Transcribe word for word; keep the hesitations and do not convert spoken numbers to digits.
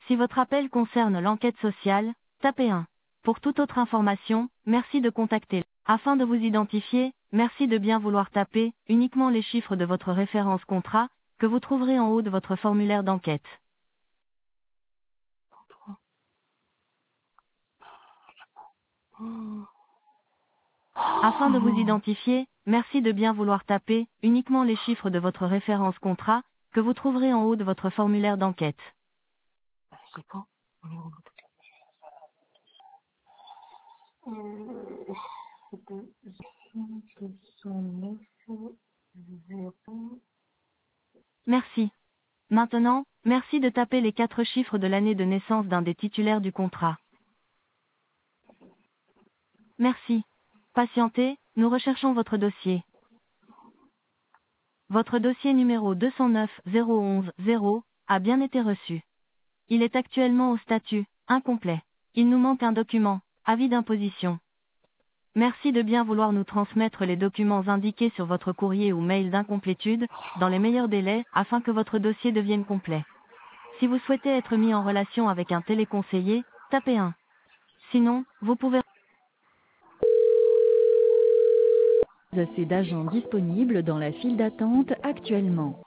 Si votre appel concerne l'enquête sociale, tapez un. Pour toute autre information, merci de contacter. Afin de vous identifier, merci de bien vouloir taper uniquement les chiffres de votre référence contrat, que vous trouverez en haut de votre formulaire d'enquête. Afin de vous identifier, merci de bien vouloir taper uniquement les chiffres de votre référence contrat, que vous trouverez en haut de votre formulaire d'enquête. C'est pas. Euh, c'était soixante-neuf zéro. Merci. Maintenant, merci de taper les quatre chiffres de l'année de naissance d'un des titulaires du contrat. Merci. Patientez, nous recherchons votre dossier. Votre dossier numéro deux cent neuf zéro onze zéro a bien été reçu. Il est actuellement au statut incomplet. Il nous manque un document, avis d'imposition. Merci de bien vouloir nous transmettre les documents indiqués sur votre courrier ou mail d'incomplétude, dans les meilleurs délais, afin que votre dossier devienne complet. Si vous souhaitez être mis en relation avec un téléconseiller, tapez un. Sinon, vous pouvez... Assez d'agents disponibles dans la file d'attente actuellement.